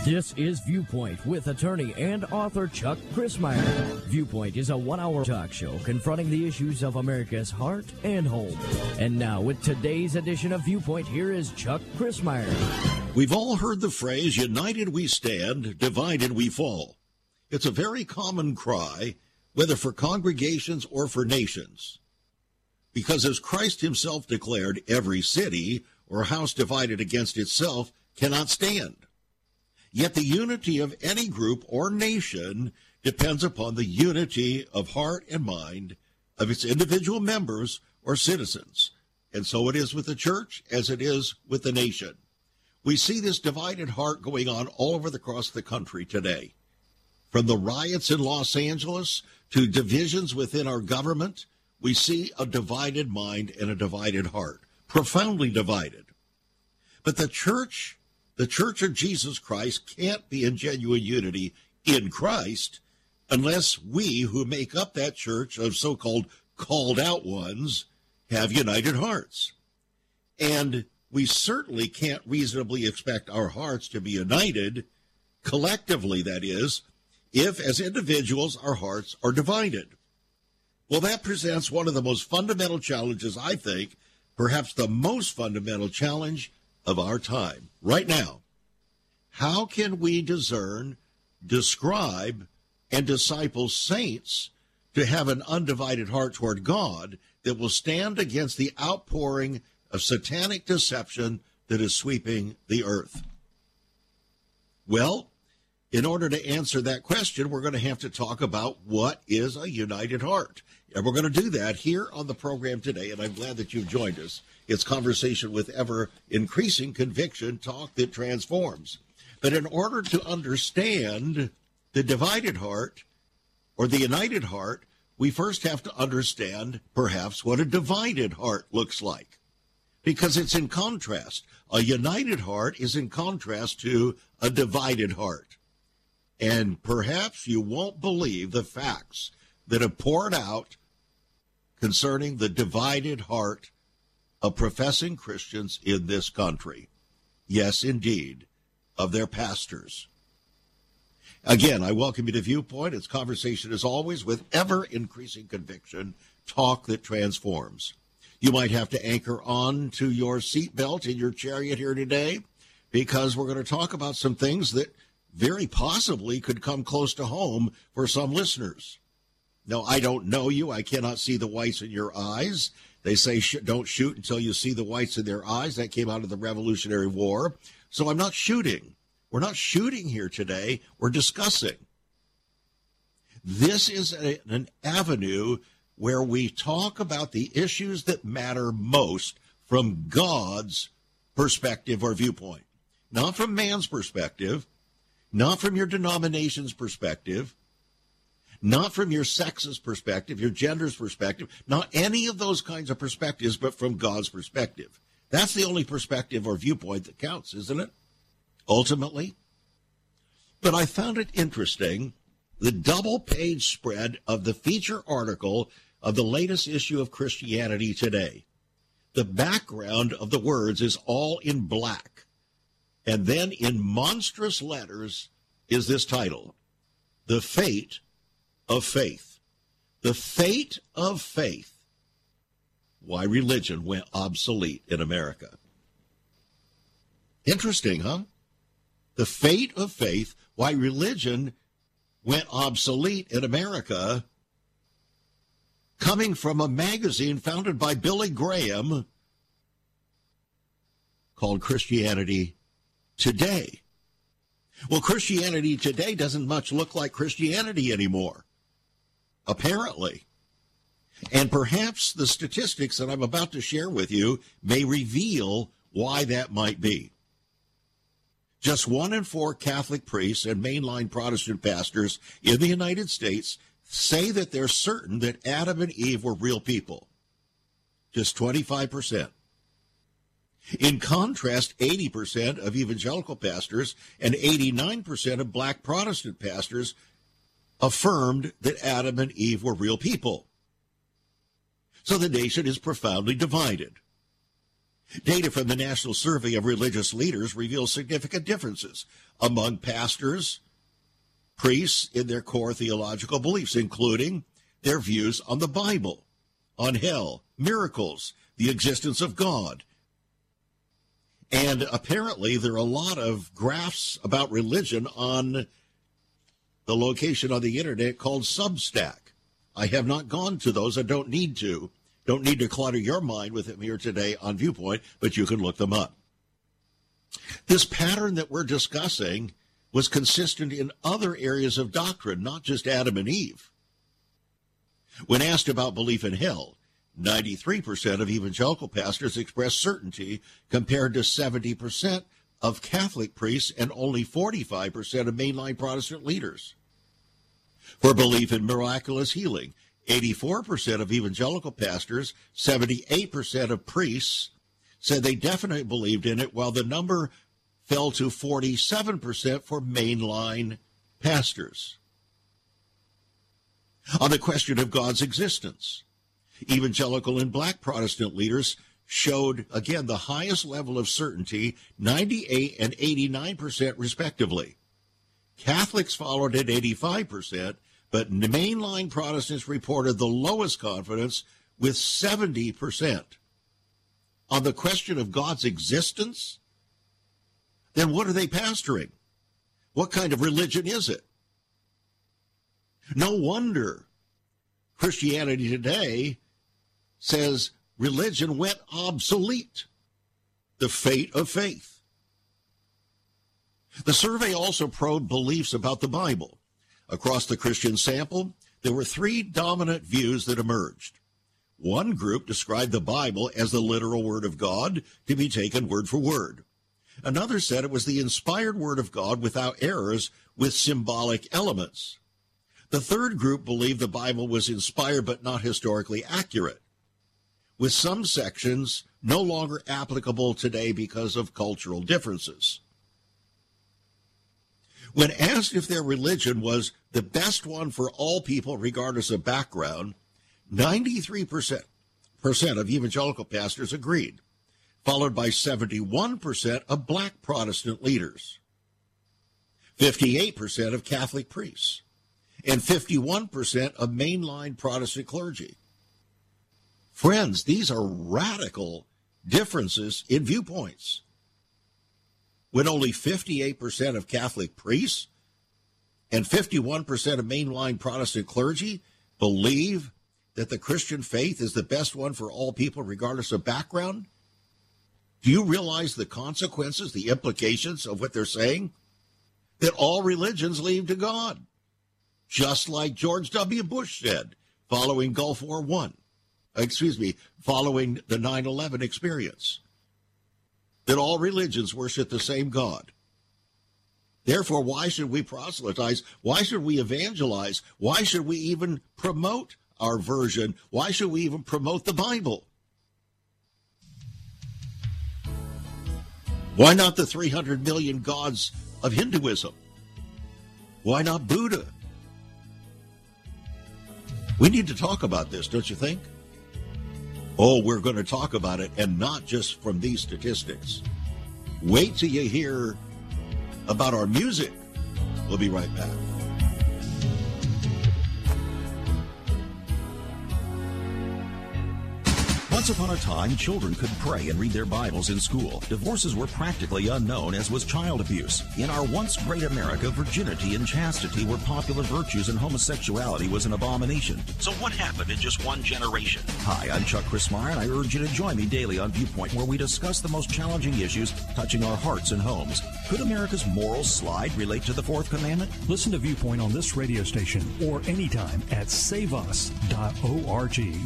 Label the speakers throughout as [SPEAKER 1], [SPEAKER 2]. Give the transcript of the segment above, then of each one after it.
[SPEAKER 1] This is Viewpoint with attorney and author Chuck Crismier. Viewpoint is a one-hour talk show confronting the issues of America's heart and home. And now, with today's edition of Viewpoint, here is Chuck Crismier.
[SPEAKER 2] We've all heard the phrase, united we stand, divided we fall. It's a very common cry, whether for congregations or for nations. Because as Christ himself declared, every city or house divided against itself cannot stand. Yet the unity of any group or nation depends upon the unity of heart and mind of its individual members or citizens. And so it is with the church as it is with the nation. We see this divided heart going on all over across the country today. From the riots in Los Angeles to divisions within our government, we see a divided mind and a divided heart, profoundly divided. But the Church of Jesus Christ can't be in genuine unity in Christ unless we who make up that church of so-called called out ones have united hearts. And we certainly can't reasonably expect our hearts to be united, collectively that is, if as individuals our hearts are divided. Well, that presents one of the most fundamental challenges, I think, perhaps the most fundamental challenge of our time right now. How can we discern, describe, and disciple saints to have an undivided heart toward God that will stand against the outpouring of satanic deception that is sweeping the earth? Well, in order to answer that question, we're going to have to talk about what is a united heart. And we're going to do that here on the program today, and I'm glad that you've joined us. It's conversation with ever-increasing conviction, talk that transforms. But in order to understand the divided heart or the united heart, we first have to understand perhaps what a divided heart looks like, because it's in contrast. A united heart is in contrast to a divided heart. And perhaps you won't believe the facts that have poured out concerning the divided heart of professing Christians in this country. Yes, indeed, of their pastors. Again, I welcome you to Viewpoint. It's conversation, as always, with ever-increasing conviction, talk that transforms. You might have to anchor on to your seatbelt in your chariot here today, because we're going to talk about some things that very possibly could come close to home for some listeners. Now, I don't know you. I cannot see the whites in your eyes. They say don't shoot until you see the whites in their eyes. That came out of the Revolutionary War. So I'm not shooting. We're not shooting here today. We're discussing. This is an avenue where we talk about the issues that matter most from God's perspective or viewpoint. Not from man's perspective, not from your denomination's perspective, not from your sex's perspective, your gender's perspective, not any of those kinds of perspectives, but from God's perspective. That's the only perspective or viewpoint that counts, isn't it? Ultimately. But I found it interesting, the double-page spread of the feature article of the latest issue of Christianity Today. The background of the words is all in black. And then in monstrous letters is this title, The Fate of Faith. The Fate of Faith. Why religion went obsolete in America. Interesting, huh? The fate of faith, why religion went obsolete in America, coming from a magazine founded by Billy Graham called Christianity Today. Well, Christianity Today doesn't much look like Christianity anymore, apparently. And perhaps the statistics that I'm about to share with you may reveal why that might be. Just 1 in 4 Catholic priests and mainline Protestant pastors in the United States say that they're certain that Adam and Eve were real people. Just 25%. In contrast, 80% of evangelical pastors and 89% of black Protestant pastors affirmed that Adam and Eve were real people. So the nation is profoundly divided. Data from the National Survey of Religious Leaders reveals significant differences among pastors, priests in their core theological beliefs, including their views on the Bible, on hell, miracles, the existence of God. And apparently there are a lot of graphs about religion on the location on the internet called Substack. I have not gone to those. I don't need to. Don't need to clutter your mind with them here today on Viewpoint, but you can look them up. This pattern that we're discussing was consistent in other areas of doctrine, not just Adam and Eve. When asked about belief in hell, 93% of evangelical pastors express certainty compared to 70% of Catholic priests and only 45% of mainline Protestant leaders. For belief in miraculous healing, 84% of evangelical pastors, 78% of priests said they definitely believed in it, while the number fell to 47% for mainline pastors. On the question of God's existence, evangelical and black Protestant leaders showed, again, the highest level of certainty, 98 and 89% respectively. Catholics followed at 85%, but mainline Protestants reported the lowest confidence with 70%. On the question of God's existence, then what are they pastoring? What kind of religion is it? No wonder Christianity Today says religion went obsolete. The fate of faith. The survey also probed beliefs about the Bible. Across the Christian sample, there were three dominant views that emerged. One group described the Bible as the literal Word of God to be taken word for word. Another said it was the inspired Word of God without errors with symbolic elements. The third group believed the Bible was inspired but not historically accurate, with some sections no longer applicable today because of cultural differences. When asked if their religion was the best one for all people regardless of background, 93% of evangelical pastors agreed, followed by 71% of black Protestant leaders, 58% of Catholic priests, and 51% of mainline Protestant clergy. Friends, these are radical differences in viewpoints. When only 58% of Catholic priests and 51% of mainline Protestant clergy believe that the Christian faith is the best one for all people regardless of background, do you realize the consequences, the implications of what they're saying? That all religions lead to God, just like George W. Bush said following Gulf War following the 9/11 experience. That all religions worship the same God. Therefore, why should we proselytize? Why should we evangelize? Why should we even promote our version? Why should we even promote the Bible? Why not the 300 million gods of Hinduism? Why not Buddha? We need to talk about this, don't you think? Oh, we're going to talk about it, and not just from these statistics. Wait till you hear about our music. We'll be right back.
[SPEAKER 3] Once upon a time, children could pray and read their Bibles in school. Divorces were practically unknown, as was child abuse. In our once great America, virginity and chastity were popular virtues and homosexuality was an abomination. So what happened in just one generation? Hi, I'm Chuck Crismier, and I urge you to join me daily on Viewpoint, where we discuss the most challenging issues touching our hearts and homes. Could America's moral slide relate to the Fourth Commandment?
[SPEAKER 4] Listen to Viewpoint on this radio station or anytime at saveus.org.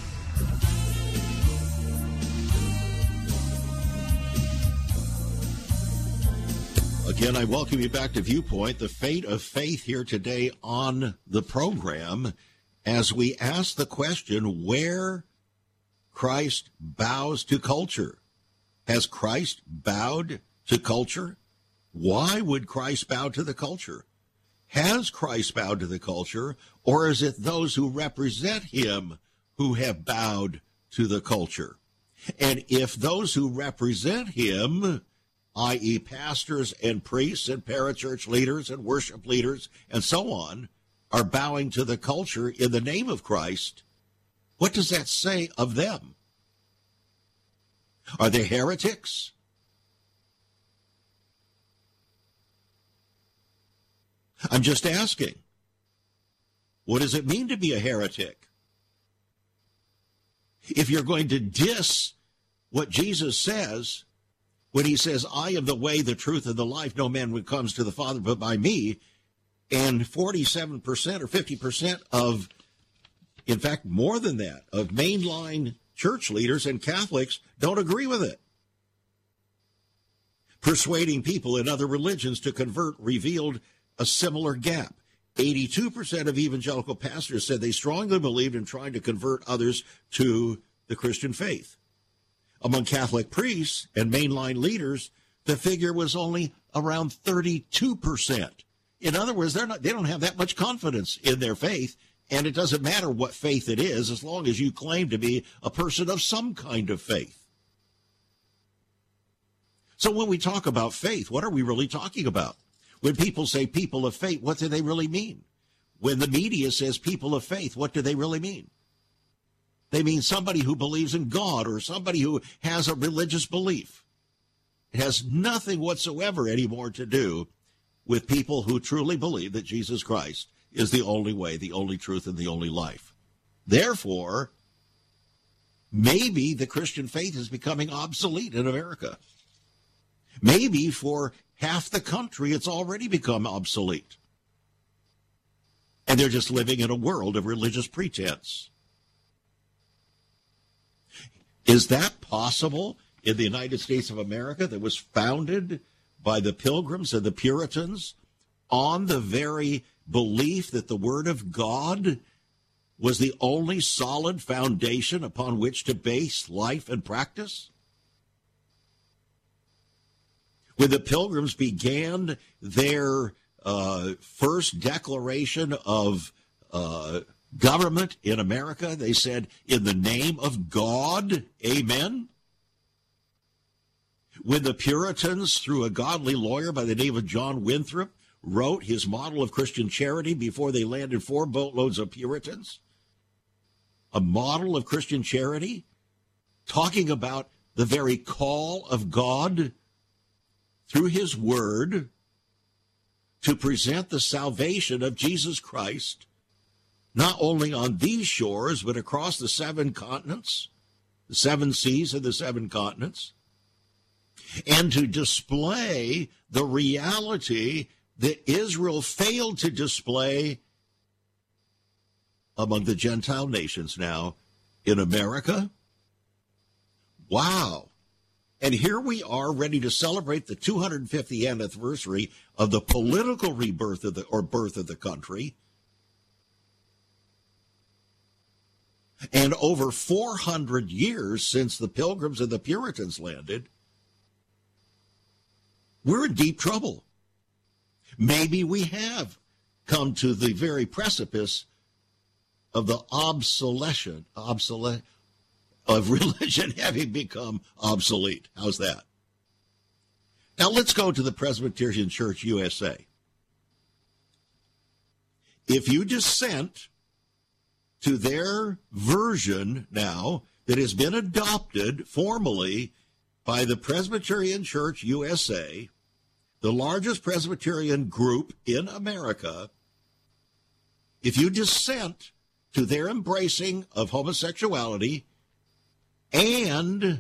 [SPEAKER 2] Again, I welcome you back to Viewpoint, the fate of faith here today on the program, as we ask the question where Christ bows to culture. Has Christ bowed to culture? Why would Christ bow to the culture? Has Christ bowed to the culture, or is it those who represent him who have bowed to the culture? And if those who represent him, i.e. pastors and priests and parachurch leaders and worship leaders and so on, are bowing to the culture in the name of Christ, what does that say of them? Are they heretics? I'm just asking. What does it mean to be a heretic? If you're going to diss what Jesus says, when he says, I am the way, the truth, and the life, no man comes to the Father but by me, and 47% or 50% of, in fact, more than that, of mainline church leaders and Catholics don't agree with it. Persuading people in other religions to convert revealed a similar gap. 82% of evangelical pastors said they strongly believed in trying to convert others to the Christian faith. Among Catholic priests and mainline leaders, the figure was only around 32%. In other words, they don't have that much confidence in their faith, and it doesn't matter what faith it is as long as you claim to be a person of some kind of faith. So when we talk about faith, what are we really talking about? When people say people of faith, what do they really mean? When the media says people of faith, what do they really mean? They mean somebody who believes in God or somebody who has a religious belief. It has nothing whatsoever anymore to do with people who truly believe that Jesus Christ is the only way, the only truth, and the only life. Therefore, maybe the Christian faith is becoming obsolete in America. Maybe for half the country, it's already become obsolete. And they're just living in a world of religious pretense. Is that possible in the United States of America that was founded by the Pilgrims and the Puritans on the very belief that the Word of God was the only solid foundation upon which to base life and practice? When the Pilgrims began their first declaration of government in America, they said, in the name of God, amen. When the Puritans, through a godly lawyer by the name of John Winthrop, wrote his model of Christian charity before they landed 4 boatloads of Puritans, a model of Christian charity, talking about the very call of God through his word to present the salvation of Jesus Christ, not only on these shores, but across the 7 continents, the 7 seas and the 7 continents, and to display the reality that Israel failed to display among the Gentile nations now in America. Wow. And here we are ready to celebrate the 250th anniversary of the political rebirth of birth of the country. And over 400 years since the Pilgrims and the Puritans landed, we're in deep trouble. Maybe we have come to the very precipice of the obsolescence of religion having become obsolete. How's that? Now let's go to the Presbyterian Church USA. If you dissent to their version now that has been adopted formally by the Presbyterian Church USA, the largest Presbyterian group in America, if you dissent to their embracing of homosexuality and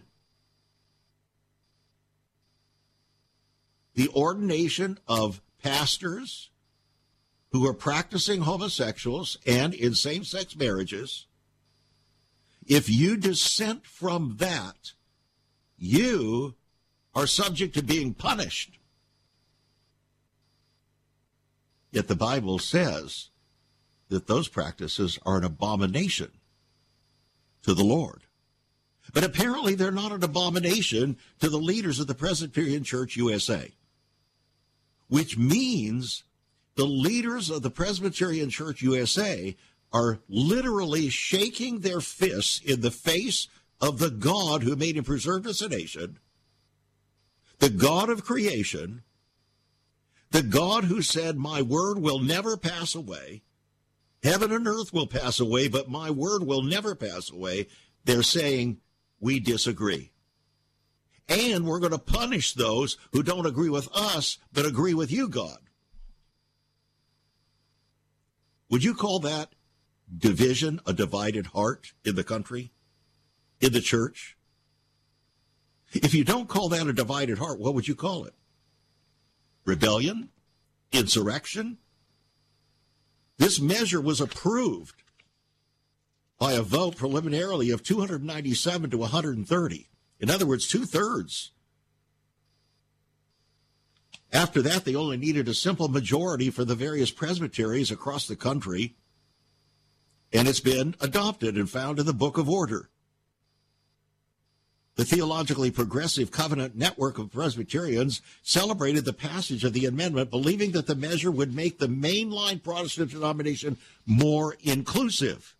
[SPEAKER 2] the ordination of pastors who are practicing homosexuals and in same-sex marriages, if you dissent from that, you are subject to being punished. Yet the Bible says that those practices are an abomination to the Lord. But apparently they're not an abomination to the leaders of the Presbyterian Church USA, which means the leaders of the Presbyterian Church USA are literally shaking their fists in the face of the God who made and preserved us a nation, the God of creation, the God who said, my word will never pass away. Heaven and earth will pass away, but my word will never pass away. They're saying, we disagree. And we're going to punish those who don't agree with us, but agree with you, God. Would you call that division, a divided heart in the country, in the church? If you don't call that a divided heart, what would you call it? Rebellion? Insurrection? This measure was approved by a vote preliminarily of 297 to 130. In other words, 2/3. After that, they only needed a simple majority for the various presbyteries across the country, and it's been adopted and found in the Book of Order. The Theologically Progressive Covenant Network of Presbyterians celebrated the passage of the amendment, believing that the measure would make the mainline Protestant denomination more inclusive.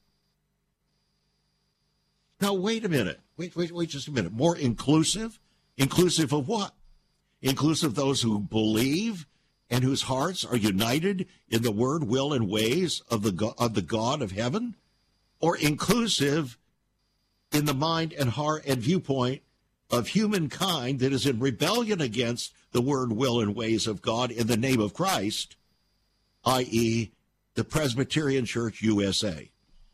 [SPEAKER 2] Now, wait a minute. Wait just a minute. More inclusive? Inclusive of what? Inclusive of those who believe and whose hearts are united in the word, will, and ways of the God of heaven? Or inclusive in the mind and heart and viewpoint of humankind that is in rebellion against the word, will, and ways of God in the name of Christ, i.e., the Presbyterian Church USA?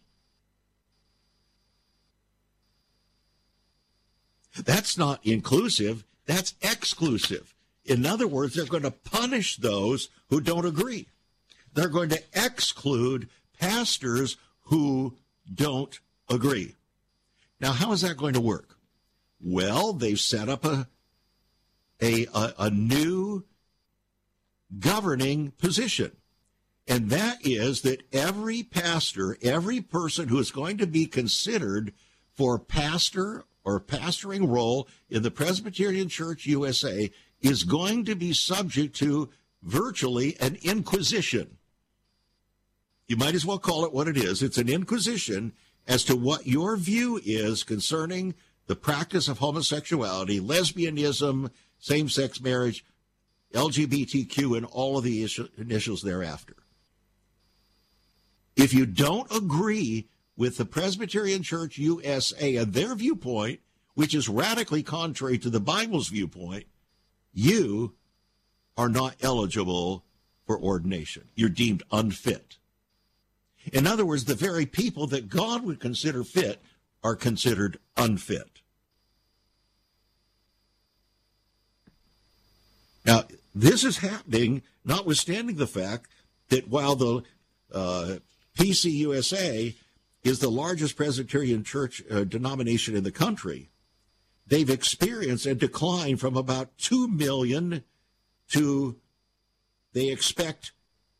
[SPEAKER 2] That's not inclusive, that's exclusive. In other words, they're going to punish those who don't agree. They're going to exclude pastors who don't agree. Now, how is that going to work? Well, they've set up a new governing position, and that is that every pastor, every person who is going to be considered for pastor or pastoring role in the Presbyterian Church USA is going to be subject to virtually an inquisition. You might as well call it what it is. It's an inquisition as to what your view is concerning the practice of homosexuality, lesbianism, same-sex marriage, LGBTQ, and all of the initials thereafter. If you don't agree with the Presbyterian Church USA and their viewpoint, which is radically contrary to the Bible's viewpoint, you are not eligible for ordination. You're deemed unfit. In other words, the very people that God would consider fit are considered unfit. Now, this is happening notwithstanding the fact that while the PCUSA is the largest Presbyterian church denomination in the country, they've experienced a decline from about 2 million to, they expect,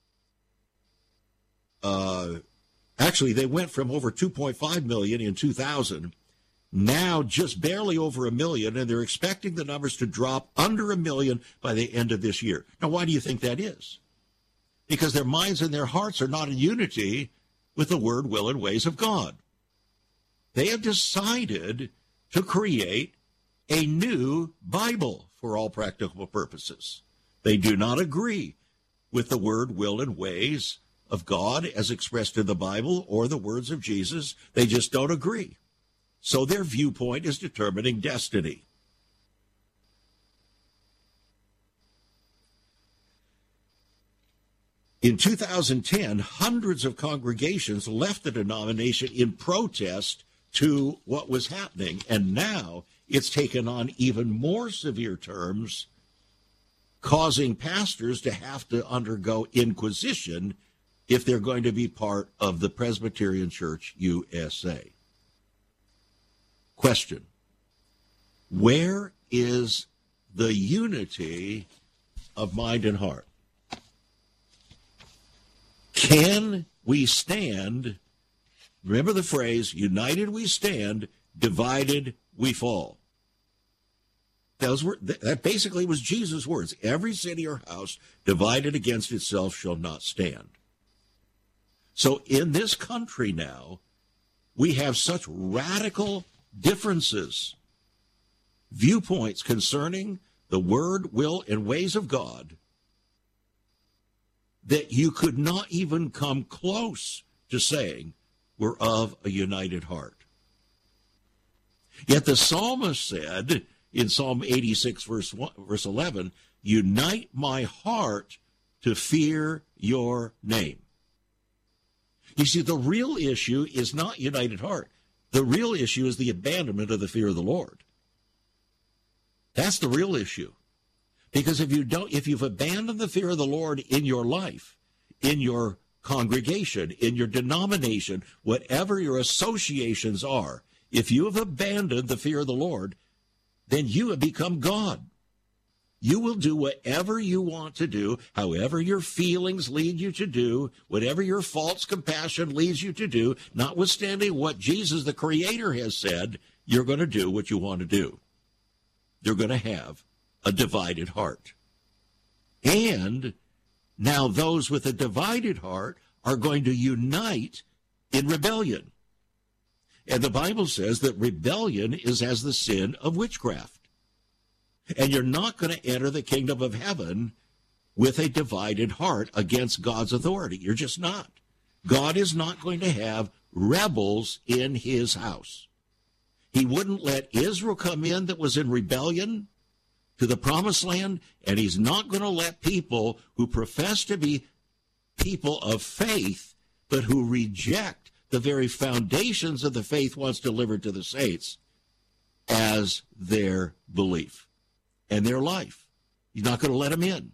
[SPEAKER 2] actually they went from over 2.5 million in 2000, now just barely over 1 million, and they're expecting the numbers to drop under 1 million by the end of this year. Now, why do you think that is? Because their minds and their hearts are not in unity with the word, will, and ways of God. They have decided to create a new Bible for all practical purposes. They do not agree with the word, will, and ways of God as expressed in the Bible or the words of Jesus. They just don't agree. So their viewpoint is determining destiny. In 2010, hundreds of congregations left the denomination in protest to what was happening, and now it's taken on even more severe terms, causing pastors to have to undergo inquisition if they're going to be part of the Presbyterian Church USA. Question: where is the unity of mind and heart? Can we stand? Remember the phrase, united we stand, divided we fall. That basically was Jesus' words. Every city or house divided against itself shall not stand. So in this country now, we have such radical differences, viewpoints concerning the word, will, and ways of God that you could not even come close to saying we're of a united heart. Yet the psalmist said in Psalm 86, verse 11, unite my heart to fear your name. You see, the real issue is not united heart. The real issue is the abandonment of the fear of the Lord. That's the real issue. Because if you've abandoned the fear of the Lord in your life, in your congregation, in your denomination, whatever your associations are, if you have abandoned the fear of the Lord, then you have become God. You will do whatever you want to do, however your feelings lead you to do, whatever your false compassion leads you to do, notwithstanding what Jesus, the Creator, has said, you're going to do what you want to do. You're going to have a divided heart. And now those with a divided heart are going to unite in rebellion. And the Bible says that rebellion is as the sin of witchcraft. And you're not going to enter the kingdom of heaven with a divided heart against God's authority. You're just not. God is not going to have rebels in his house. He wouldn't let Israel come in that was in rebellion to the promised land, and he's not going to let people who profess to be people of faith, but who reject the very foundations of the faith once delivered to the saints as their belief and their life. He's not going to let them in.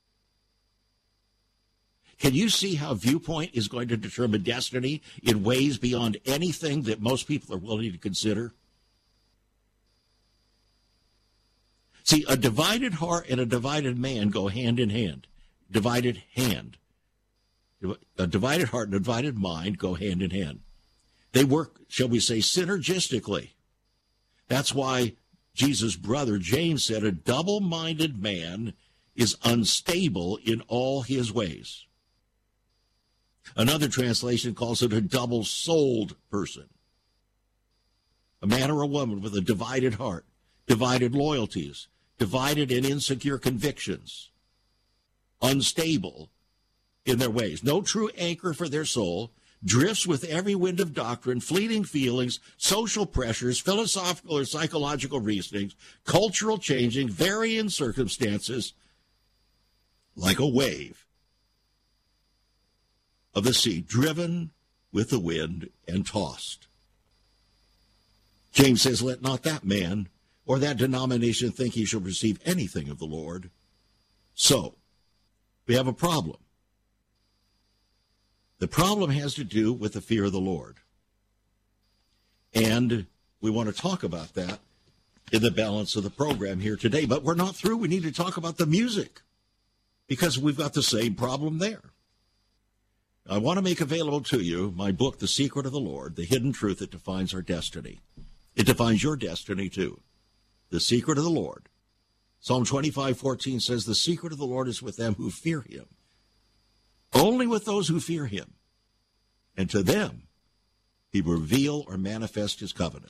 [SPEAKER 2] Can you see how viewpoint is going to determine destiny in ways beyond anything that most people are willing to consider? See, a divided heart and a divided man go hand in hand. Divided hand. A divided heart and a divided mind go hand in hand. They work, shall we say, synergistically. That's why Jesus' brother James said a double-minded man is unstable in all his ways. Another translation calls it a double-souled person. A man or a woman with a divided heart, divided loyalties, divided and insecure convictions, unstable in their ways, no true anchor for their soul, drifts with every wind of doctrine, fleeting feelings, social pressures, philosophical or psychological reasonings, cultural changing, varying circumstances, like a wave of the sea, driven with the wind and tossed. James says, let not that man or that denomination think he shall receive anything of the Lord. So, we have a problem. The problem has to do with the fear of the Lord. And we want to talk about that in the balance of the program here today. But we're not through. We need to talk about the music because we've got the same problem there. I want to make available to you my book, The Secret of the Lord, The Hidden Truth That Defines Our Destiny. It defines your destiny, too. The secret of the Lord. Psalm 25:14 says, the secret of the Lord is with them who fear him. Only with those who fear him. And to them, he will reveal or manifest his covenant.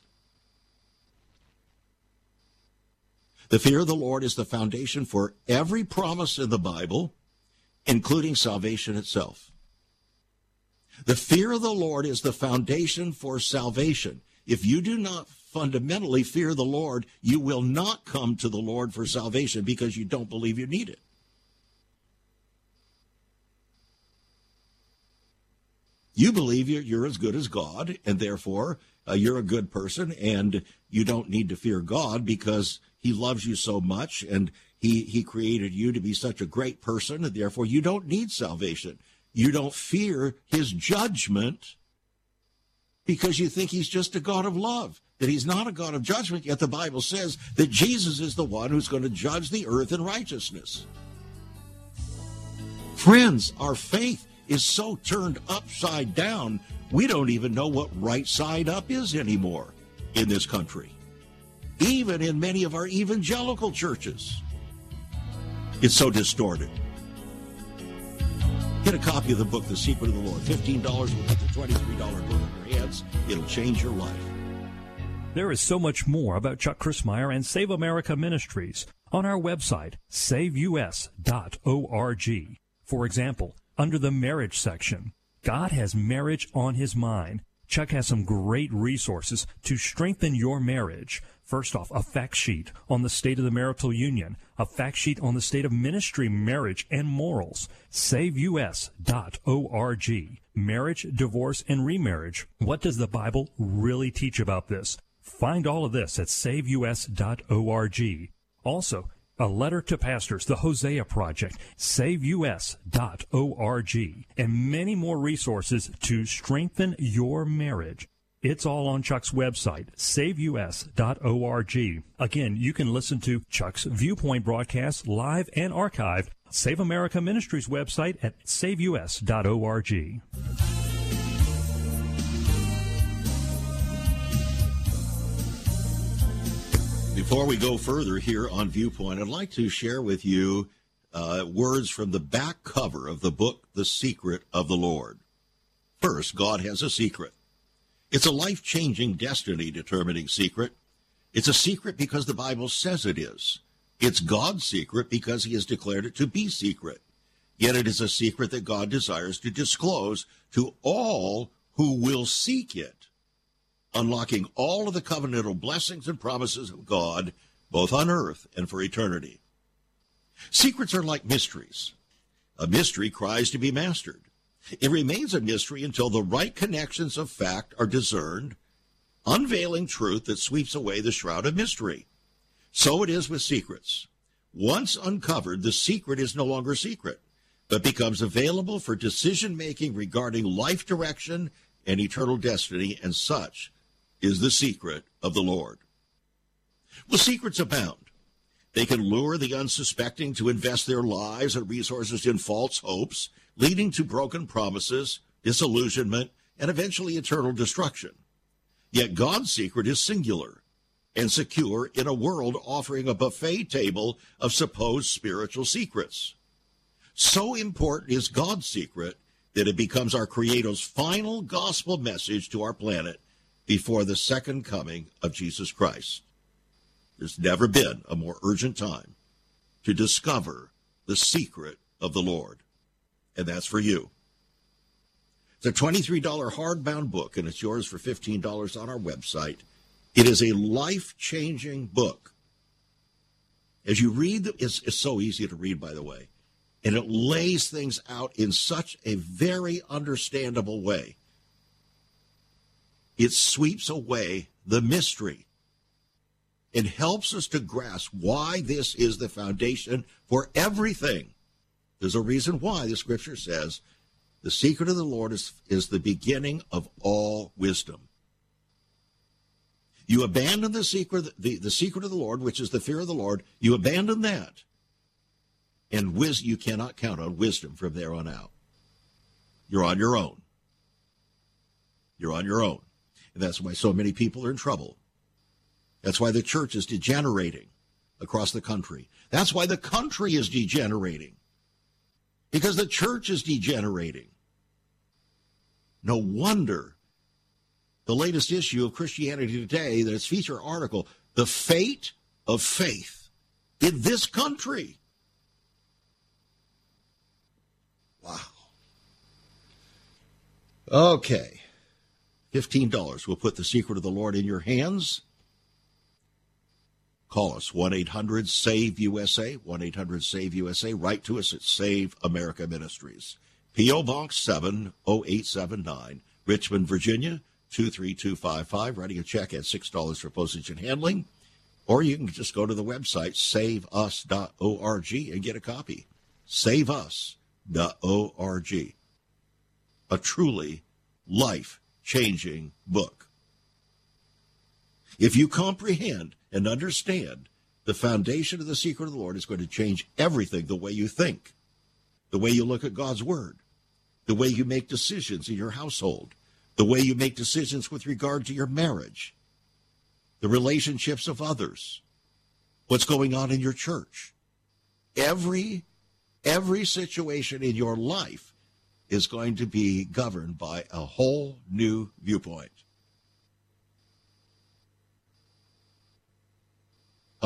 [SPEAKER 2] The fear of the Lord is the foundation for every promise in the Bible, including salvation itself. The fear of the Lord is the foundation for salvation. If you do not fundamentally fear the Lord, you will not come to the Lord for salvation because you don't believe you need it. You believe you're as good as God, and therefore you're a good person, and you don't need to fear God because he loves you so much, and he created you to be such a great person, and therefore you don't need salvation. You don't fear his judgment because you think he's just a God of love, that he's not a God of judgment, yet the Bible says that Jesus is the one who's going to judge the earth in righteousness. Friends, our faith is so turned upside down, we don't even know what right side up is anymore in this country. Even in many of our evangelical churches, it's so distorted. Get a copy of the book, The Secret of the Lord. $15 will put the $23 book in your hands. It'll change your life.
[SPEAKER 4] There is so much more about Chuck Crismier and Save America Ministries on our website, saveus.org. For example, under the marriage section, God has marriage on his mind. Chuck has some great resources to strengthen your marriage. First off, a fact sheet on the state of the marital union, a fact sheet on the state of ministry, marriage, and morals. SaveUS.org. Marriage, divorce, and remarriage. What does the Bible really teach about this? Find all of this at SaveUS.org. Also, a letter to pastors, the Hosea Project, SaveUS.org, and many more resources to strengthen your marriage. It's all on Chuck's website, SaveUS.org. Again, you can listen to Chuck's Viewpoint broadcasts live and archived. Save America Ministries website at SaveUS.org.
[SPEAKER 2] Before we go further here on Viewpoint, I'd like to share with you words from the back cover of the book, The Secret of the Lord. First, God has a secret. It's a life-changing, destiny-determining secret. It's a secret because the Bible says it is. It's God's secret because he has declared it to be secret. Yet it is a secret that God desires to disclose to all who will seek it, unlocking all of the covenantal blessings and promises of God, both on earth and for eternity. Secrets are like mysteries. A mystery cries to be mastered. It remains a mystery until the right connections of fact are discerned, unveiling truth that sweeps away the shroud of mystery. So it is with secrets. Once uncovered, the secret is no longer secret, but becomes available for decision-making regarding life direction and eternal destiny, and such is the secret of the Lord. Well, secrets abound. They can lure the unsuspecting to invest their lives and resources in false hopes, leading to broken promises, disillusionment, and eventually eternal destruction. Yet God's secret is singular and secure in a world offering a buffet table of supposed spiritual secrets. So important is God's secret that it becomes our Creator's final gospel message to our planet before the second coming of Jesus Christ. There's never been a more urgent time to discover the secret of the Lord. And that's for you. It's a $23 hardbound book, and it's yours for $15 on our website. It is a life-changing book. As you read, it's so easy to read, by the way, and it lays things out in such a very understandable way. It sweeps away the mystery and helps us to grasp why this is the foundation for everything. There's a reason why the scripture says the secret of the Lord is the beginning of all wisdom. You abandon the secret of the Lord, which is the fear of the Lord. You abandon that. And you cannot count on wisdom from there on out. You're on your own. You're on your own. And that's why so many people are in trouble. That's why the church is degenerating across the country. That's why the country is degenerating. Because the church is degenerating. No wonder the latest issue of Christianity Today, that its feature article, The Fate of Faith in This Country. Wow. Okay. $15 will put the secret of the Lord in your hands. Call us, 1-800-SAVE-USA, 1-800-SAVE-USA. Write to us at Save America Ministries. P.O. Box 70879, Richmond, Virginia, 23255. Writing a check at $6 for postage and handling. Or you can just go to the website, saveus.org, and get a copy. Saveus.org. A truly life-changing book. If you comprehend and understand the foundation of the secret of the Lord, is going to change everything, the way you think, the way you look at God's word, the way you make decisions in your household, the way you make decisions with regard to your marriage, the relationships of others, what's going on in your church. Every situation in your life is going to be governed by a whole new viewpoint.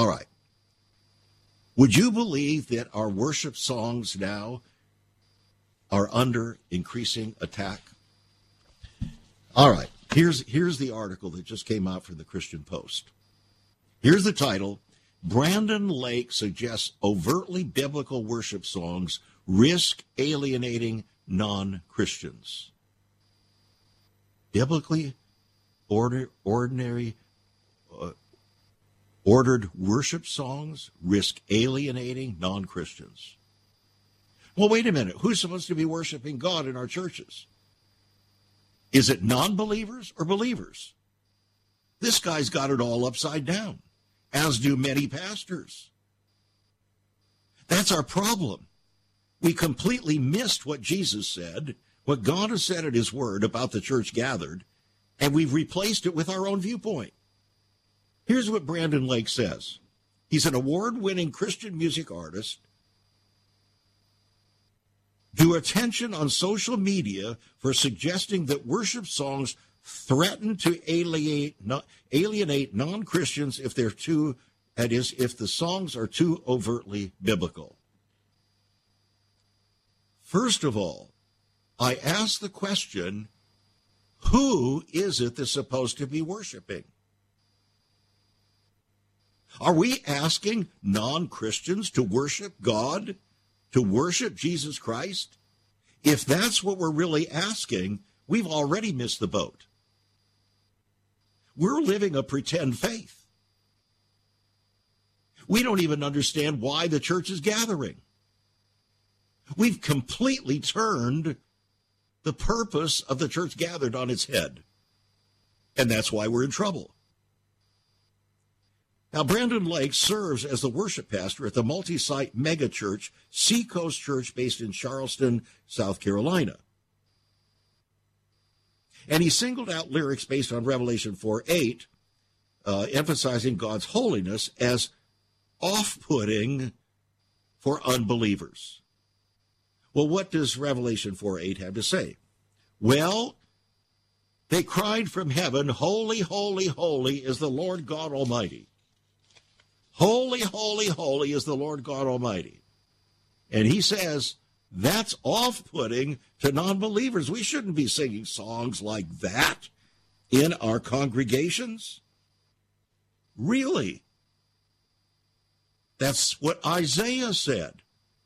[SPEAKER 2] All right. Would you believe that our worship songs now are under increasing attack? All right. Here's the article that just came out from the Christian Post. Here's the title: Brandon Lake suggests overtly biblical worship songs risk alienating non-Christians. Biblically ordered worship songs risk alienating non-Christians. Well, wait a minute. Who's supposed to be worshiping God in our churches? Is it non-believers or believers? This guy's got it all upside down, as do many pastors. That's our problem. We completely missed what Jesus said, what God has said in his word about the church gathered, and we've replaced it with our own viewpoint. Here's what Brandon Lake says. He's an award-winning Christian music artist. Drew attention on social media for suggesting that worship songs threaten to alienate non-Christians if if the songs are too overtly biblical. First of all, I ask the question, who is it that's supposed to be worshiping? Are we asking non-Christians to worship God, to worship Jesus Christ? If that's what we're really asking, we've already missed the boat. We're living a pretend faith. We don't even understand why the church is gathering. We've completely turned the purpose of the church gathered on its head. And that's why we're in trouble. Now, Brandon Lake serves as the worship pastor at the multi-site megachurch Seacoast Church based in Charleston, South Carolina. And he singled out lyrics based on Revelation 4:8, emphasizing God's holiness as off-putting for unbelievers. Well, what does Revelation 4:8 have to say? Well, they cried from heaven, "Holy, holy, holy is the Lord God Almighty." Holy, holy, holy is the Lord God Almighty. And he says that's off-putting to non-believers. We shouldn't be singing songs like that in our congregations. Really? That's what Isaiah said.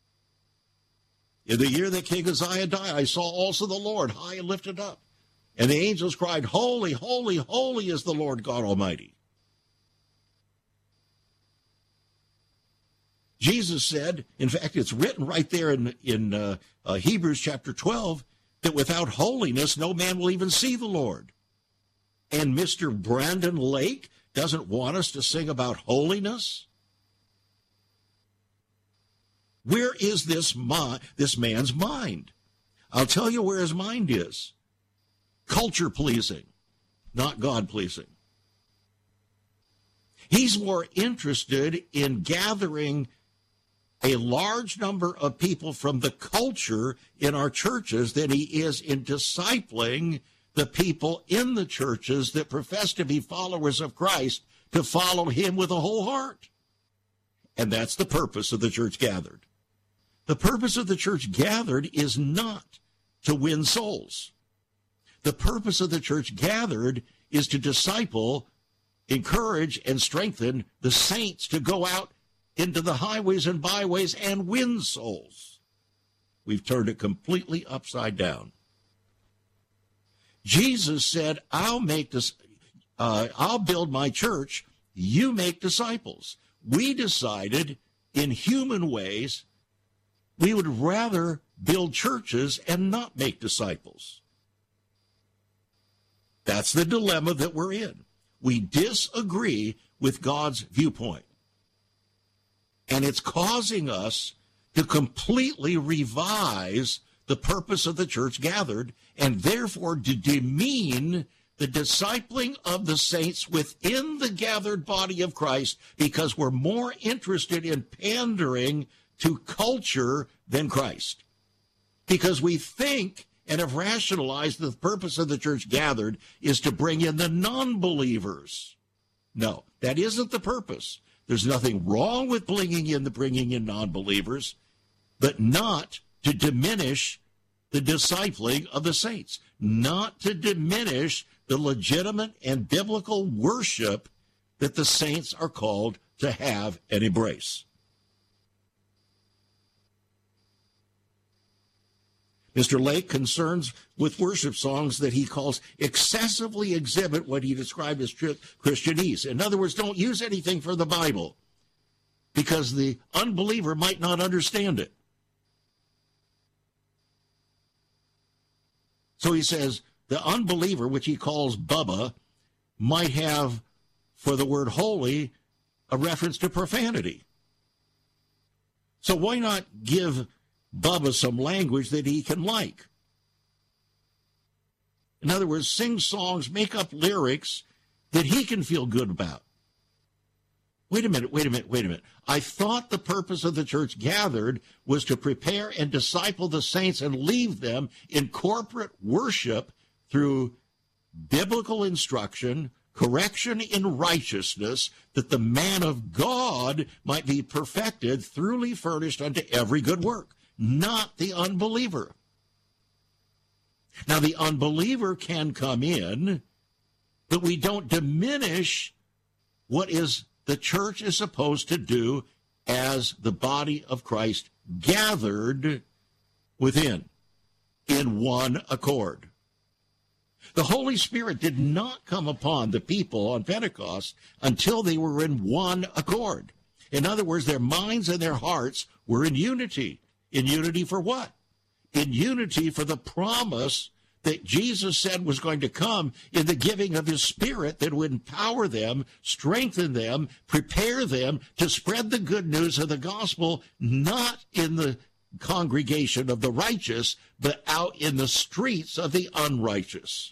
[SPEAKER 2] In the year that King Uzziah died, I saw also the Lord high and lifted up. And the angels cried, "Holy, holy, holy is the Lord God Almighty." Jesus said, in fact, it's written right there in Hebrews chapter 12, that without holiness, no man will even see the Lord. And Mr. Brandon Lake doesn't want us to sing about holiness? Where is this man's mind? I'll tell you where his mind is. Culture pleasing, not God pleasing. He's more interested in gathering a large number of people from the culture in our churches than he is in discipling the people in the churches that profess to be followers of Christ to follow him with a whole heart. And that's the purpose of the church gathered. The purpose of the church gathered is not to win souls. The purpose of the church gathered is to disciple, encourage, and strengthen the saints to go out into the highways and byways and win souls. We've turned it completely upside down. Jesus said, I'll build my church, you make disciples. We decided in human ways we would rather build churches and not make disciples. That's the dilemma that we're in. We disagree with God's viewpoint. And it's causing us to completely revise the purpose of the church gathered and therefore to demean the discipling of the saints within the gathered body of Christ because we're more interested in pandering to culture than Christ. Because we think and have rationalized the purpose of the church gathered is to bring in the non-believers. No, that isn't the purpose. There's nothing wrong with bringing in non-believers, but not to diminish the discipling of the saints, not to diminish the legitimate and biblical worship that the saints are called to have and embrace. Mr. Lake concerns with worship songs that he calls excessively exhibit what he described as Christianese. In other words, don't use anything from the Bible because the unbeliever might not understand it. So he says the unbeliever, which he calls Bubba, might have for the word holy a reference to profanity. So why not give Bubba some language that he can like? In other words, sing songs, make up lyrics that he can feel good about. Wait a minute. I thought the purpose of the church gathered was to prepare and disciple the saints and leave them in corporate worship through biblical instruction, correction in righteousness, that the man of God might be perfected, thoroughly furnished unto every good work. Not the unbeliever. Now, the unbeliever can come in, but we don't diminish what the church is supposed to do as the body of Christ gathered within, in one accord. The Holy Spirit did not come upon the people on Pentecost until they were in one accord. In other words, their minds and their hearts were in unity. In unity for what? In unity for the promise that Jesus said was going to come in the giving of his Spirit that would empower them, strengthen them, prepare them to spread the good news of the gospel, not in the congregation of the righteous, but out in the streets of the unrighteous.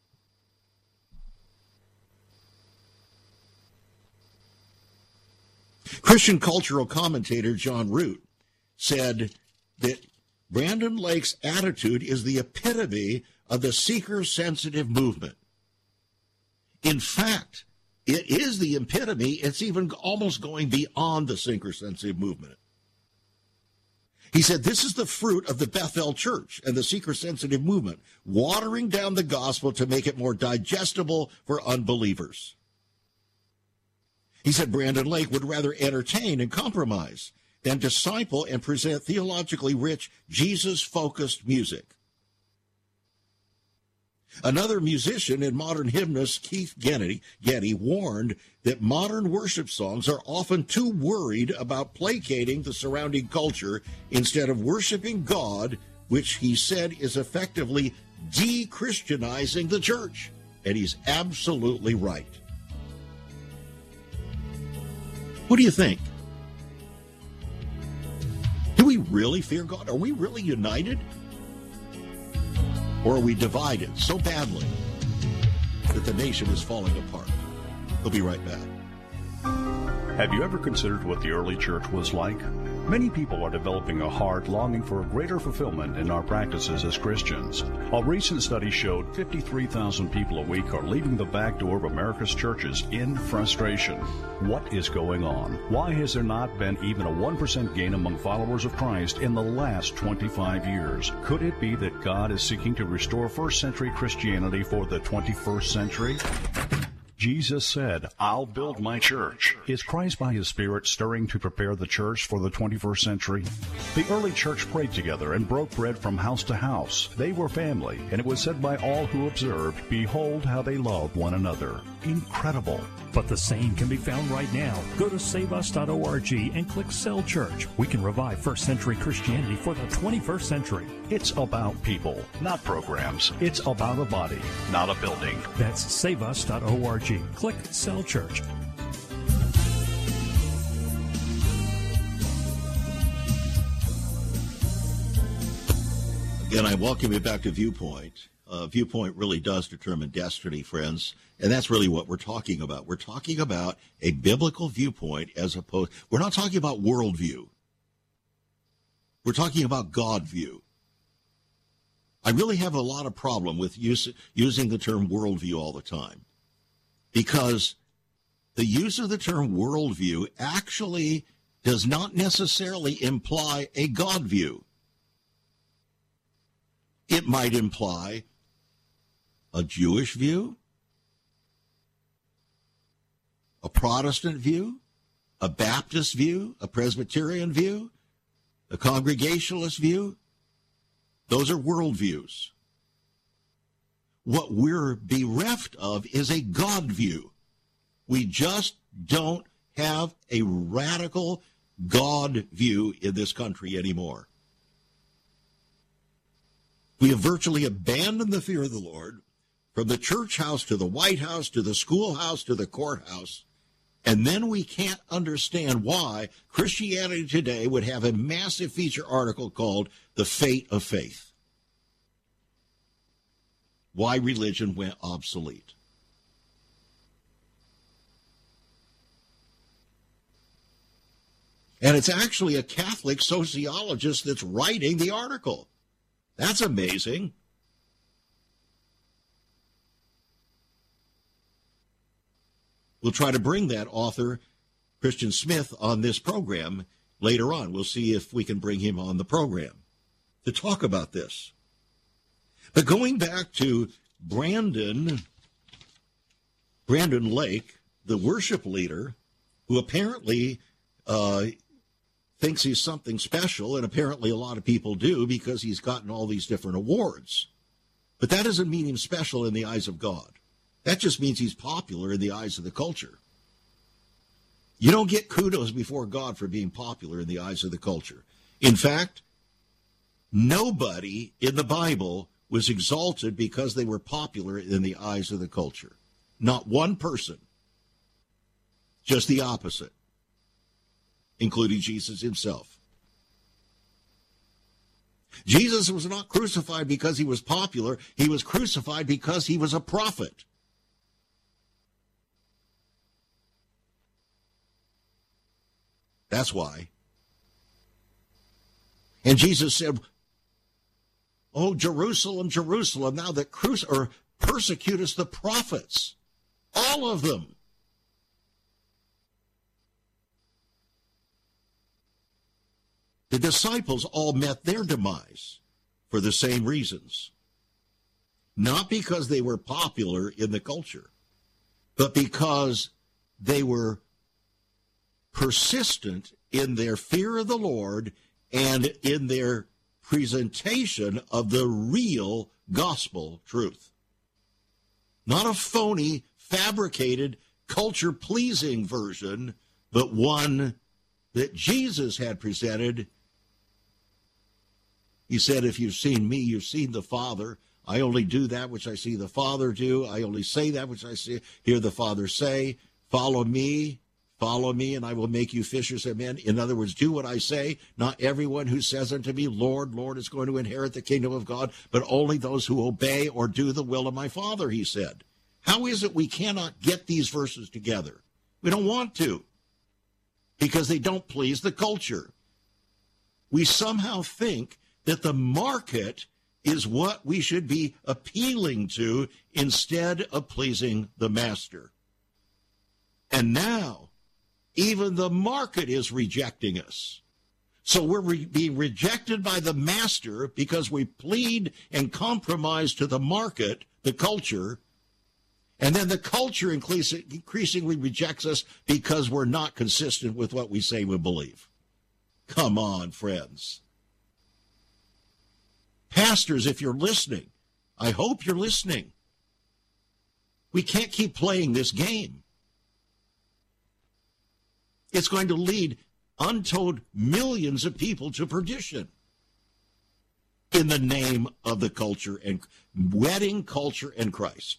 [SPEAKER 2] Christian cultural commentator John Root said that Brandon Lake's attitude is the epitome of the seeker-sensitive movement. In fact, it is the epitome. It's even almost going beyond the seeker-sensitive movement. He said, this is the fruit of the Bethel Church and the seeker-sensitive movement, watering down the gospel to make it more digestible for unbelievers. He said Brandon Lake would rather entertain and compromise than disciple and present theologically rich, Jesus-focused music. Another musician and modern hymnist, Keith Getty, warned that modern worship songs are often too worried about placating the surrounding culture instead of worshiping God, which he said is effectively de-Christianizing the church. And he's absolutely right. What do you think? Do we really fear God? Are we really united? Or are we divided so badly that the nation is falling apart? We'll be right back.
[SPEAKER 5] Have you ever considered what the early church was like? Many people are developing a heart longing for a greater fulfillment in our practices as Christians. A recent study showed 53,000 people a week are leaving the back door of America's churches in frustration. What is going on? Why has there not been even a 1% gain among followers of Christ in the last 25 years? Could it be that God is seeking to restore first century Christianity for the 21st century? Jesus said, I'll build my church. Is Christ by his Spirit stirring to prepare the church for the 21st century? The early church prayed together and broke bread from house to house. They were family, and it was said by all who observed, behold how they love one another. Incredible.
[SPEAKER 4] But the same can be found right now. Go to saveus.org and click Cell Church. We can revive first century Christianity for the 21st century.
[SPEAKER 5] It's about people, not programs. It's about a body, not a building.
[SPEAKER 4] That's saveus.org. Click Cell Church.
[SPEAKER 2] Again, I welcome you back to Viewpoint. Viewpoint really does determine destiny, friends. And that's really what we're talking about. We're talking about a biblical viewpoint as opposed, we're not talking about worldview. We're talking about God view. I really have a lot of problem with using the term worldview all the time, because the use of the term worldview actually does not necessarily imply a God view. It might imply a Jewish view, a Protestant view, a Baptist view, a Presbyterian view, a Congregationalist view. Those are worldviews. What we're bereft of is a God view. We just don't have a radical God view in this country anymore. We have virtually abandoned the fear of the Lord, from the church house to the White House to the schoolhouse to the courthouse, and then we can't understand why Christianity Today would have a massive feature article called The Fate of Faith. Why religion went obsolete. And it's actually a Catholic sociologist that's writing the article. That's amazing. We'll try to bring that author, Christian Smith, on this program later on. We'll see if we can bring him on the program to talk about this. But going back to Brandon Lake, the worship leader, who apparently thinks he's something special, and apparently a lot of people do because he's gotten all these different awards. But that doesn't mean him special in the eyes of God. That just means he's popular in the eyes of the culture. You don't get kudos before God for being popular in the eyes of the culture. In fact, nobody in the Bible was exalted because they were popular in the eyes of the culture. Not one person. Just the opposite, including Jesus himself. Jesus was not crucified because he was popular. He was crucified because he was a prophet. That's why. And Jesus said, "Oh, Jerusalem, Jerusalem, thou that persecutest the prophets," all of them. The disciples all met their demise for the same reasons. Not because they were popular in the culture, but because they were persistent in their fear of the Lord and in their presentation of the real gospel truth. Not a phony, fabricated, culture-pleasing version, but one that Jesus had presented. He said, "If you've seen me, you've seen the Father. I only do that which I see the Father do. I only say that which I hear the Father say. Follow me, and I will make you fishers of men." In other words, do what I say. Not everyone who says unto me, "Lord, Lord," is going to inherit the kingdom of God, but only those who obey or do the will of my Father, he said. How is it we cannot get these verses together? We don't want to, because they don't please the culture. We somehow think that the market is what we should be appealing to instead of pleasing the master. And now, even the market is rejecting us. So we're being rejected by the master because we plead and compromise to the market, the culture, and then the culture increasingly rejects us because we're not consistent with what we say we believe. Come on, friends. Pastors, if you're listening, I hope you're listening. We can't keep playing this game. It's going to lead untold millions of people to perdition in the name of the culture and wedding culture and Christ.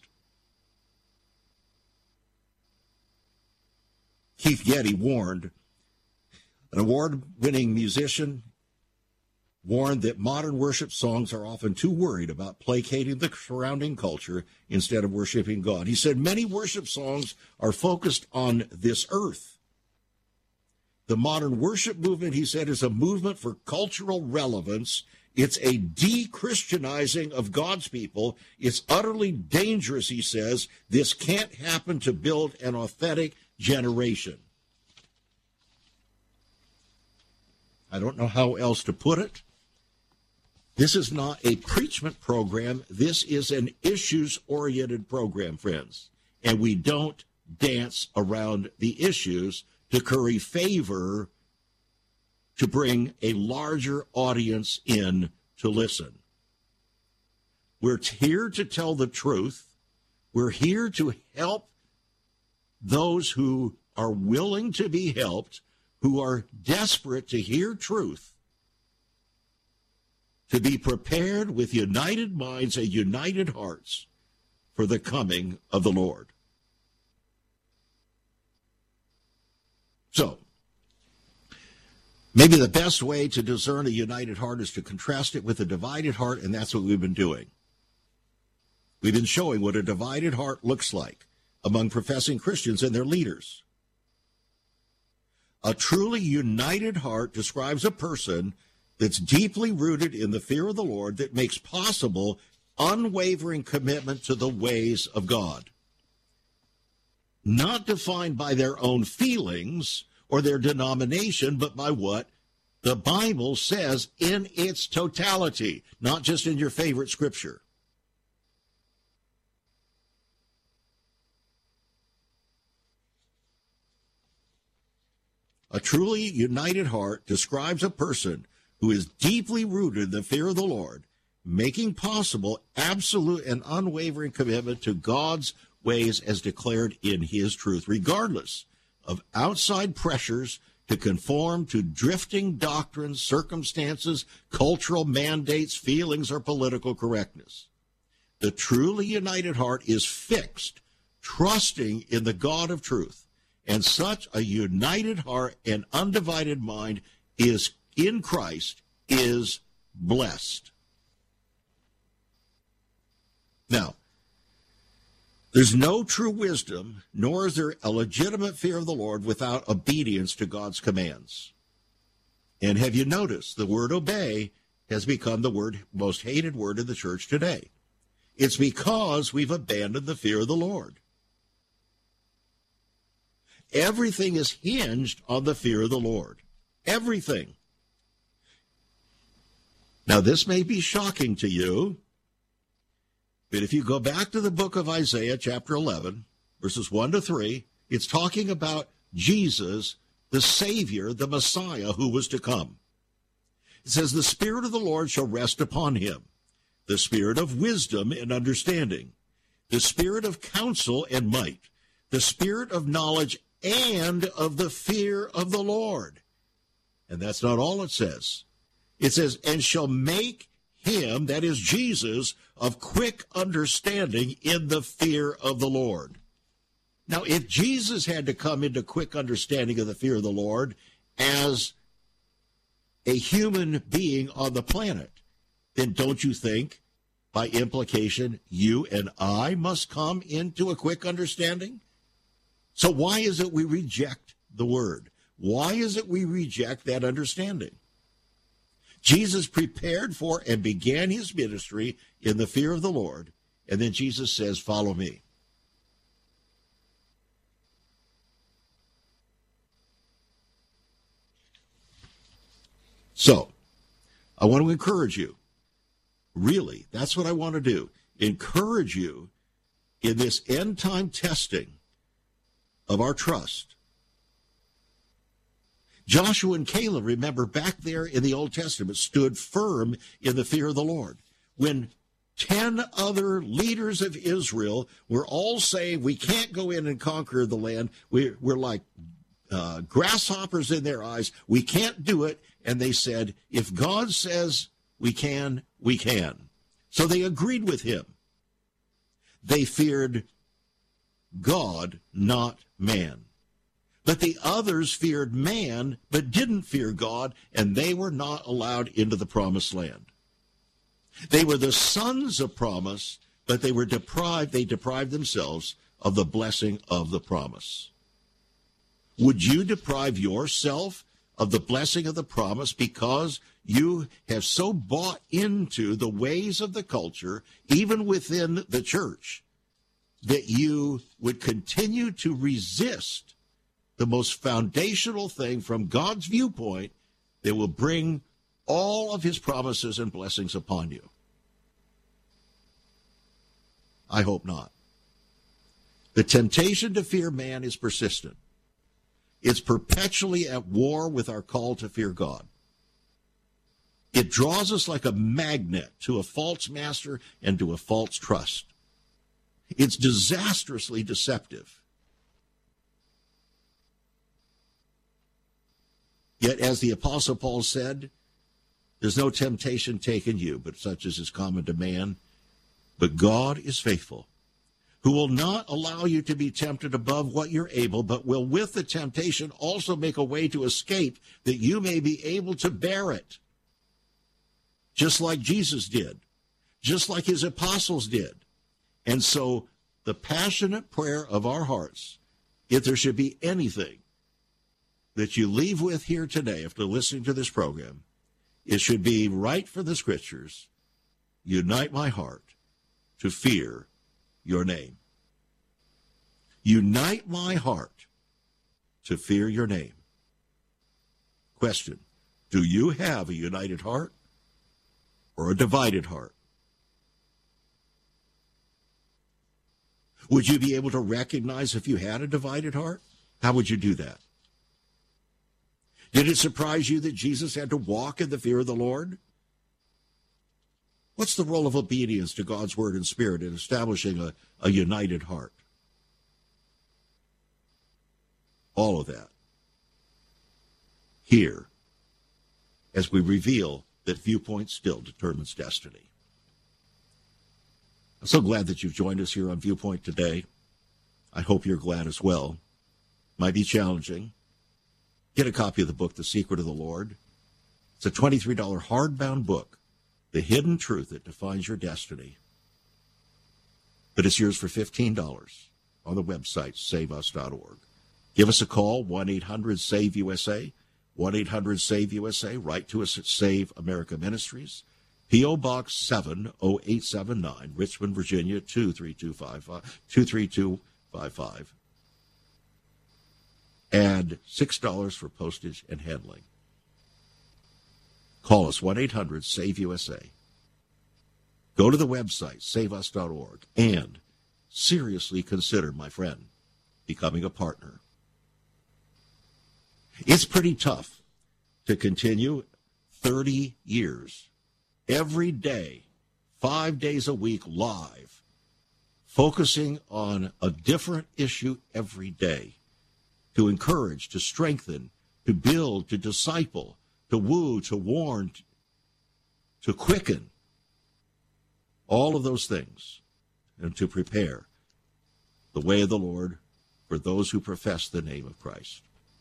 [SPEAKER 2] Keith Getty warned, an award-winning musician, warned that modern worship songs are often too worried about placating the surrounding culture instead of worshiping God. He said many worship songs are focused on this earth. The modern worship movement, he said, is a movement for cultural relevance. It's a de-Christianizing of God's people. It's utterly dangerous, he says. This can't happen to build an authentic generation. I don't know how else to put it. This is not a preachment program. This is an issues-oriented program, friends. And we don't dance around the issues to curry favor to bring a larger audience in to listen. We're here to tell the truth. We're here to help those who are willing to be helped, who are desperate to hear truth, to be prepared with united minds and united hearts for the coming of the Lord. So, maybe the best way to discern a united heart is to contrast it with a divided heart, and that's what we've been doing. We've been showing what a divided heart looks like among professing Christians and their leaders. A truly united heart describes a person that's deeply rooted in the fear of the Lord, that makes possible unwavering commitment to the ways of God. Not defined by their own feelings or their denomination, but by what the Bible says in its totality, not just in your favorite scripture. A truly united heart describes a person who is deeply rooted in the fear of the Lord, making possible absolute and unwavering commitment to God's ways as declared in his truth, regardless of outside pressures to conform to drifting doctrines, circumstances, cultural mandates, feelings, or political correctness. The truly united heart is fixed, trusting in the God of truth. And such a united heart and undivided mind is in Christ is blessed. Now, there's no true wisdom, nor is there a legitimate fear of the Lord without obedience to God's commands. And have you noticed the word obey has become the most hated word in the church today? It's because we've abandoned the fear of the Lord. Everything is hinged on the fear of the Lord. Everything. Now, this may be shocking to you, but if you go back to the book of Isaiah, chapter 11, verses 1 to 3, it's talking about Jesus, the Savior, the Messiah who was to come. It says, the Spirit of the Lord shall rest upon him, the Spirit of wisdom and understanding, the Spirit of counsel and might, the Spirit of knowledge and of the fear of the Lord. And that's not all it says. It says, and shall make him, that is Jesus, of quick understanding in the fear of the Lord. Now, if Jesus had to come into quick understanding of the fear of the Lord as a human being on the planet, then don't you think, by implication, you and I must come into a quick understanding? So why is it we reject the word? Why is it we reject that understanding? Jesus prepared for and began his ministry in the fear of the Lord, and then Jesus says, follow me. So, I want to encourage you. Really, that's what I want to do. Encourage you in this end-time testing of our trust. Joshua and Caleb, remember, back there in the Old Testament, stood firm in the fear of the Lord. When 10 other leaders of Israel were all saying, we can't go in and conquer the land. We're like grasshoppers in their eyes. We can't do it. And they said, if God says we can, we can. So they agreed with him. They feared God, not man. But the others feared man, but didn't fear God, and they were not allowed into the promised land. They were the sons of promise, but they deprived themselves of the blessing of the promise. Would you deprive yourself of the blessing of the promise because you have so bought into the ways of the culture, even within the church, that you would continue to resist the most foundational thing from God's viewpoint that will bring all of his promises and blessings upon you? I hope not. The temptation to fear man is persistent. It's perpetually at war with our call to fear God. It draws us like a magnet to a false master and to a false trust. It's disastrously deceptive. Yet, as the Apostle Paul said, there's no temptation taken you, but such as is common to man. But God is faithful, who will not allow you to be tempted above what you're able, but will with the temptation also make a way to escape, that you may be able to bear it. Just like Jesus did, just like his apostles did. And so the passionate prayer of our hearts, if there should be anything that you leave with here today after listening to this program, it should be right for the scriptures. Unite my heart to fear your name. Unite my heart to fear your name. Question: do you have a united heart or a divided heart? Would you be able to recognize if you had a divided heart? How would you do that? Did it surprise you that Jesus had to walk in the fear of the Lord? What's the role of obedience to God's word and spirit in establishing a united heart? All of that here as we reveal that Viewpoint still determines destiny. I'm so glad that you've joined us here on Viewpoint today. I hope you're glad as well. Might be challenging. Get a copy of the book, The Secret of the Lord. It's a $23 hardbound book, The Hidden Truth That Defines Your Destiny. But it's yours for $15 on the website, saveus.org. Give us a call, 1-800-SAVE-USA, 1-800-SAVE-USA. Write to us at Save America Ministries, P.O. Box 70879, Richmond, Virginia, 23255. Add $6 for postage and handling. Call us, 1-800-SAVE-USA. Go to the website, saveus.org, and seriously consider, my friend, becoming a partner. It's pretty tough to continue 30 years, every day, 5 days a week live, focusing on a different issue every day, to encourage, to strengthen, to build, to disciple, to woo, to warn, to quicken, all of those things, and to prepare the way of the Lord for those who profess the name of Christ.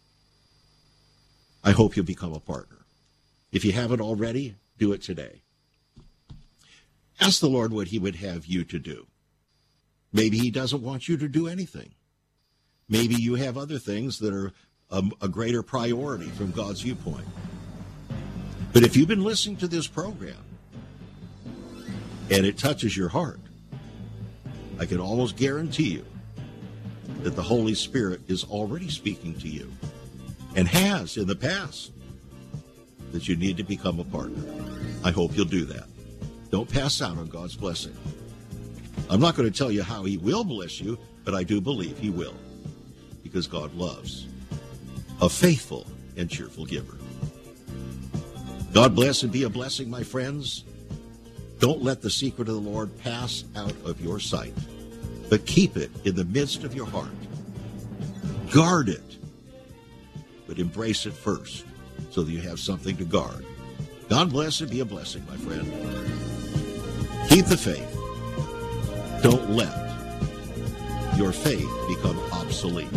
[SPEAKER 2] I hope you'll become a partner. If you haven't already, do it today. Ask the Lord what he would have you to do. Maybe he doesn't want you to do anything. Maybe you have other things that are a greater priority from God's viewpoint. But if you've been listening to this program and it touches your heart, I can almost guarantee you that the Holy Spirit is already speaking to you and has in the past, that you need to become a partner. I hope you'll do that. Don't pass out on God's blessing. I'm not going to tell you how he will bless you, but I do believe he will, because God loves a faithful and cheerful giver. God bless and be a blessing, my friends. Don't let the secret of the Lord pass out of your sight, but keep it in the midst of your heart. Guard it, but embrace it first so that you have something to guard. God bless and be a blessing, my friend. Keep the faith. Don't let your faith become obsolete.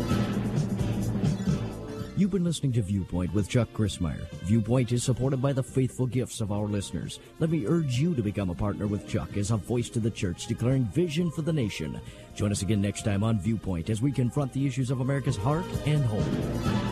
[SPEAKER 1] You've been listening to Viewpoint with Chuck Crismier. Viewpoint is supported by the faithful gifts of our listeners. Let me urge you to become a partner with Chuck as a voice to the church declaring vision for the nation. Join us again next time on Viewpoint as we confront the issues of America's heart and home.